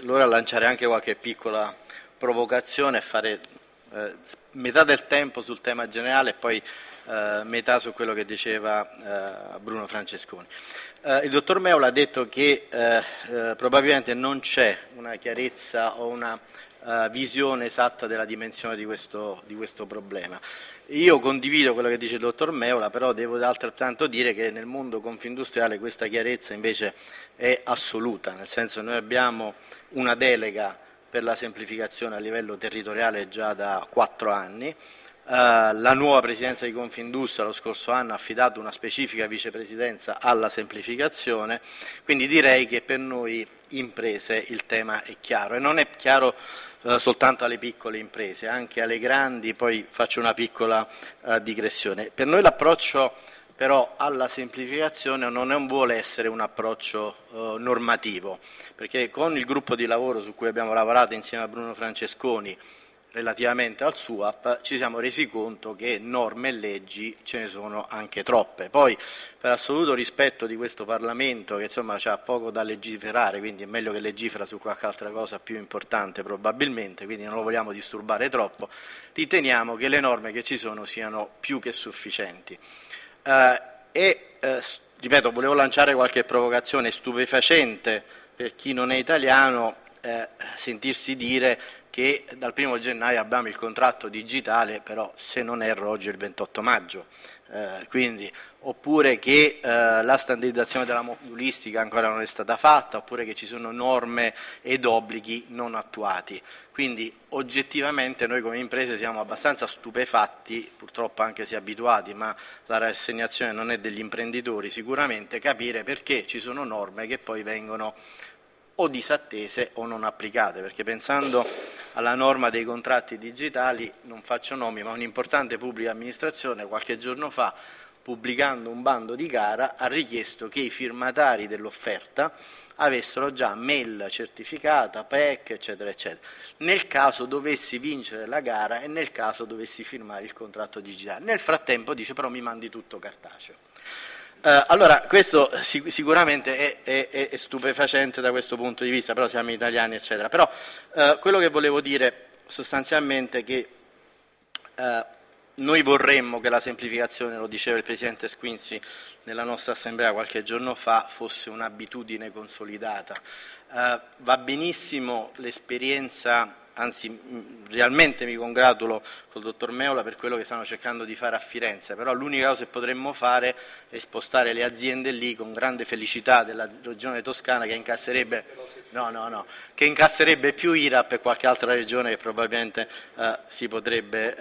allora lanciare anche qualche piccola provocazione e fare metà del tempo sul tema generale e poi metà su quello che diceva Bruno Francesconi. Il dottor Meola ha detto che probabilmente non c'è una chiarezza o una visione esatta della dimensione di questo problema. Io condivido quello che dice il dottor Meola, però devo altrettanto dire che nel mondo confindustriale questa chiarezza invece è assoluta, nel senso che noi abbiamo una delega per la semplificazione a livello territoriale già da 4 anni. La nuova Presidenza di Confindustria lo scorso anno ha affidato una specifica vicepresidenza alla semplificazione, quindi direi che per noi imprese il tema è chiaro e non è chiaro soltanto alle piccole imprese, anche alle grandi. Poi faccio una piccola digressione. Per noi l'approccio però alla semplificazione non vuole essere un approccio normativo, perché con il gruppo di lavoro su cui abbiamo lavorato insieme a Bruno Francesconi relativamente al SUAP ci siamo resi conto che norme e leggi ce ne sono anche troppe. Poi, per assoluto rispetto di questo Parlamento, che insomma ha poco da legiferare, quindi è meglio che legifera su qualche altra cosa più importante probabilmente, quindi non lo vogliamo disturbare troppo, riteniamo che le norme che ci sono siano più che sufficienti. Ripeto, volevo lanciare qualche provocazione. Stupefacente per chi non è italiano sentirsi dire che dal 1° gennaio abbiamo il contratto digitale, però se non erro oggi è il 28 maggio, oppure che la standardizzazione della modulistica ancora non è stata fatta, oppure che ci sono norme ed obblighi non attuati. Quindi oggettivamente noi come imprese siamo abbastanza stupefatti, purtroppo anche se abituati, ma la rassegnazione non è degli imprenditori sicuramente, capire perché ci sono norme che poi vengono o disattese o non applicate, perché pensando alla norma dei contratti digitali, non faccio nomi, ma un'importante pubblica amministrazione qualche giorno fa, pubblicando un bando di gara, ha richiesto che i firmatari dell'offerta avessero già mail certificata, PEC, eccetera, eccetera, nel caso dovessi vincere la gara e nel caso dovessi firmare il contratto digitale. Nel frattempo dice però mi mandi tutto cartaceo. Allora, questo sicuramente è stupefacente da questo punto di vista, però siamo italiani, eccetera. Però quello che volevo dire sostanzialmente è che noi vorremmo che la semplificazione, lo diceva il Presidente Squinzi nella nostra assemblea qualche giorno fa, fosse un'abitudine consolidata. Va benissimo l'esperienza. Anzi, realmente mi congratulo col dottor Meola per quello che stanno cercando di fare a Firenze, però l'unica cosa che potremmo fare è spostare le aziende lì con grande felicità della regione toscana che incasserebbe, che incasserebbe più IRAP e qualche altra regione che probabilmente si potrebbe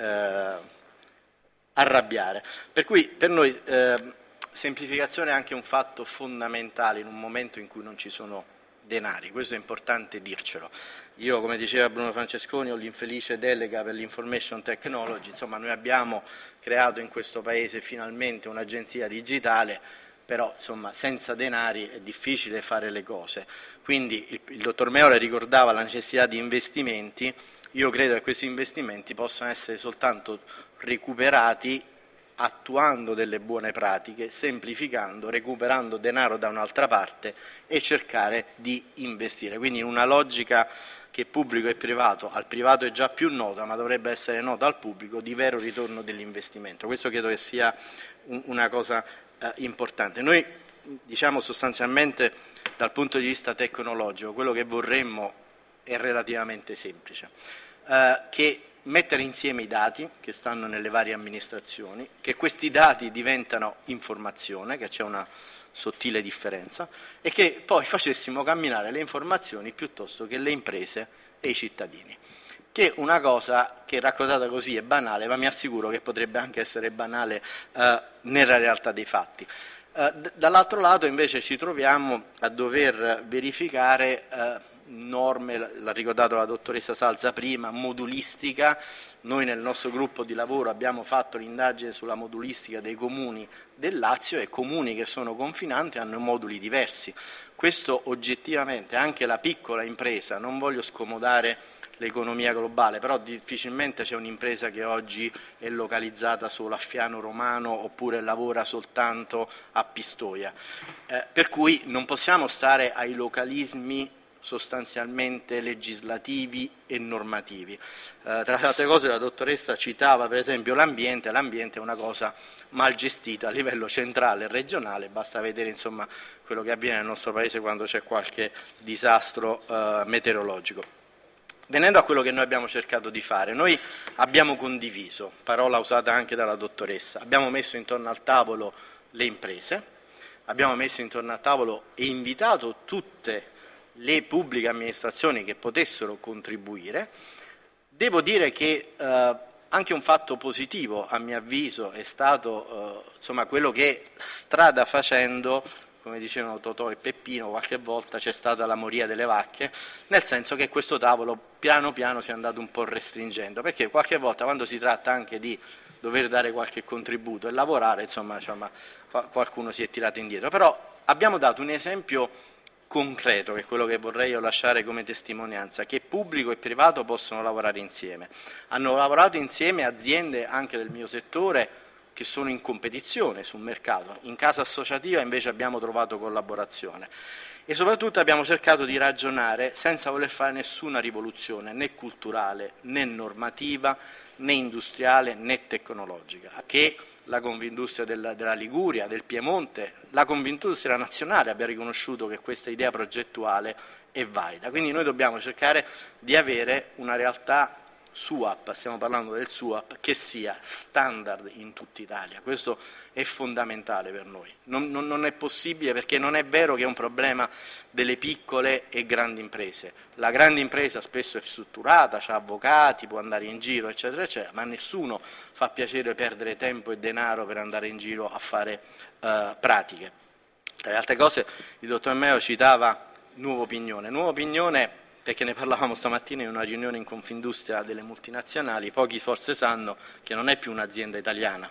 arrabbiare. Per cui per noi semplificazione è anche un fatto fondamentale in un momento in cui non ci sono denari, questo è importante dircelo. Io, come diceva Bruno Francesconi, ho l'infelice delega per l'information technology, insomma noi abbiamo creato in questo Paese finalmente un'agenzia digitale, però insomma senza denari è difficile fare le cose. Quindi il dottor Meola ricordava la necessità di investimenti, io credo che questi investimenti possano essere soltanto recuperati attuando delle buone pratiche, semplificando, recuperando denaro da un'altra parte e cercare di investire. Quindi in una logica che pubblico e privato, al privato è già più nota, ma dovrebbe essere nota al pubblico, di vero ritorno dell'investimento. Questo credo che sia una cosa importante. Noi diciamo sostanzialmente dal punto di vista tecnologico, quello che vorremmo è relativamente semplice, che mettere insieme i dati che stanno nelle varie amministrazioni, che questi dati diventano informazione, che c'è una sottile differenza, e che poi facessimo camminare le informazioni piuttosto che le imprese e i cittadini, che è una cosa che raccontata così è banale, ma mi assicuro che potrebbe anche essere banale nella realtà dei fatti. Dall'altro lato invece ci troviamo a dover verificare norme, l'ha ricordato la dottoressa Salza prima, modulistica. Noi nel nostro gruppo di lavoro abbiamo fatto l'indagine sulla modulistica dei comuni del Lazio e comuni che sono confinanti hanno moduli diversi. Questo oggettivamente anche la piccola impresa, non voglio scomodare l'economia globale, però difficilmente c'è un'impresa che oggi è localizzata solo a Fiano Romano oppure lavora soltanto a Pistoia, per cui non possiamo stare ai localismi sostanzialmente legislativi e normativi. Tra le altre cose la dottoressa citava per esempio l'ambiente è una cosa mal gestita a livello centrale e regionale, basta vedere insomma quello che avviene nel nostro Paese quando c'è qualche disastro meteorologico. Venendo a quello che noi abbiamo cercato di fare, noi abbiamo condiviso, parola usata anche dalla dottoressa, abbiamo messo intorno al tavolo le imprese, abbiamo messo intorno al tavolo e invitato tutte le pubbliche amministrazioni che potessero contribuire. Devo dire che anche un fatto positivo, a mio avviso, è stato insomma, quello che strada facendo, come dicevano Totò e Peppino, qualche volta c'è stata la moria delle vacche, nel senso che questo tavolo piano piano si è andato un po' restringendo, perché qualche volta quando si tratta anche di dover dare qualche contributo e lavorare, insomma, qualcuno si è tirato indietro. Però abbiamo dato un esempio concreto, che è quello che vorrei io lasciare come testimonianza, che pubblico e privato possono lavorare insieme. Hanno lavorato insieme aziende anche del mio settore che sono in competizione sul mercato. In casa associativa invece abbiamo trovato collaborazione e soprattutto abbiamo cercato di ragionare senza voler fare nessuna rivoluzione, né culturale, né normativa, né industriale, né tecnologica, che la Confindustria della Liguria, del Piemonte, la Confindustria nazionale abbia riconosciuto che questa idea progettuale è valida. Quindi noi dobbiamo cercare di avere una realtà SUAP, stiamo parlando del SUAP, che sia standard in tutta Italia. Questo è fondamentale per noi. Non è possibile, perché non è vero che è un problema delle piccole e grandi imprese. La grande impresa spesso è strutturata, ha avvocati, può andare in giro, eccetera, eccetera, ma a nessuno fa piacere perdere tempo e denaro per andare in giro a fare pratiche. Tra le altre cose il dottor Meo citava Nuova Opinione, perché ne parlavamo stamattina in una riunione in Confindustria delle multinazionali. Pochi forse sanno che non è più un'azienda italiana,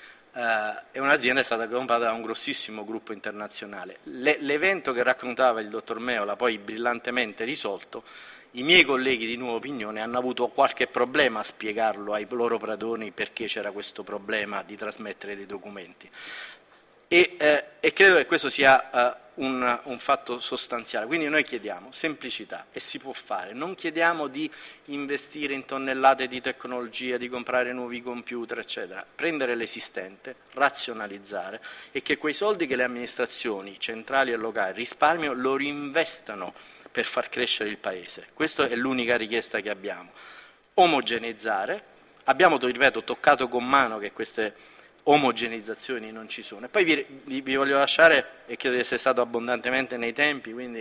è un'azienda che è stata comprata da un grossissimo gruppo internazionale. L'evento che raccontava il dottor Meo l'ha poi brillantemente risolto. I miei colleghi di Nuova Opinione hanno avuto qualche problema a spiegarlo ai loro padroni perché c'era questo problema di trasmettere dei documenti. E credo che questo sia un fatto sostanziale. Quindi noi chiediamo semplicità, e si può fare, non chiediamo di investire in tonnellate di tecnologia, di comprare nuovi computer, eccetera, prendere l'esistente, razionalizzare e che quei soldi che le amministrazioni centrali e locali risparmiano lo reinvestano per far crescere il Paese. Questa è l'unica richiesta che abbiamo. Omogeneizzare, abbiamo, ripeto, toccato con mano che queste omogeneizzazioni non ci sono. E poi vi voglio lasciare, e credo di essere stato abbondantemente nei tempi, quindi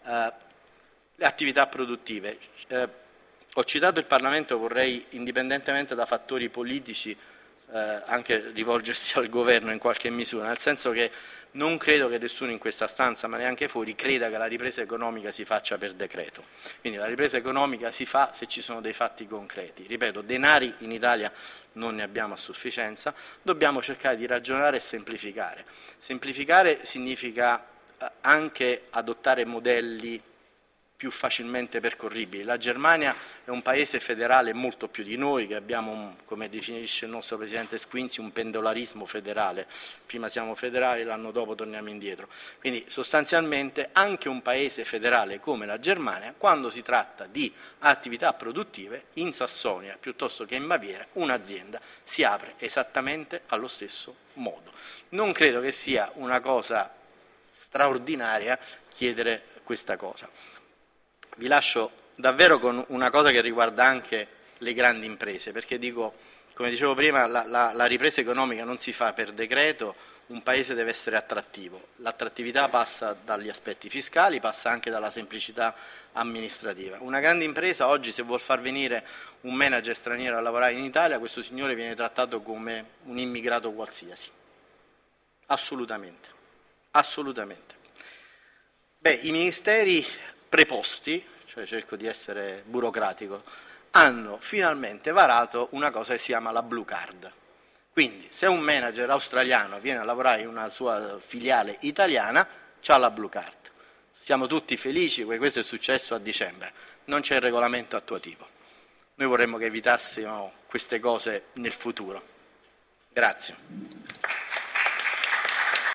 le attività produttive. Ho citato il Parlamento, vorrei, indipendentemente da fattori politici, anche rivolgersi al governo in qualche misura, nel senso che non credo che nessuno in questa stanza, ma neanche fuori, creda che la ripresa economica si faccia per decreto. Quindi la ripresa economica si fa se ci sono dei fatti concreti. Ripeto, denari in Italia non ne abbiamo a sufficienza, dobbiamo cercare di ragionare e semplificare. Semplificare significa anche adottare modelli più facilmente percorribili. La Germania è un paese federale molto più di noi, che abbiamo, come definisce il nostro Presidente Squinzi, un pendolarismo federale. Prima siamo federali, l'anno dopo torniamo indietro. Quindi sostanzialmente anche un paese federale come la Germania, quando si tratta di attività produttive, in Sassonia piuttosto che in Baviera, un'azienda si apre esattamente allo stesso modo. Non credo che sia una cosa straordinaria chiedere questa cosa. Vi lascio davvero con una cosa che riguarda anche le grandi imprese, perché dico, come dicevo prima, la ripresa economica non si fa per decreto, un paese deve essere attrattivo. L'attrattività passa dagli aspetti fiscali, passa anche dalla semplicità amministrativa. Una grande impresa oggi, se vuol far venire un manager straniero a lavorare in Italia, questo signore viene trattato come un immigrato qualsiasi. Assolutamente. Assolutamente. I ministeri preposti, cioè cerco di essere burocratico, hanno finalmente varato una cosa che si chiama la Blue Card. Quindi se un manager australiano viene a lavorare in una sua filiale italiana, c'ha la Blue Card. Siamo tutti felici, questo è successo a dicembre, non c'è il regolamento attuativo. Noi vorremmo che evitassimo queste cose nel futuro. Grazie.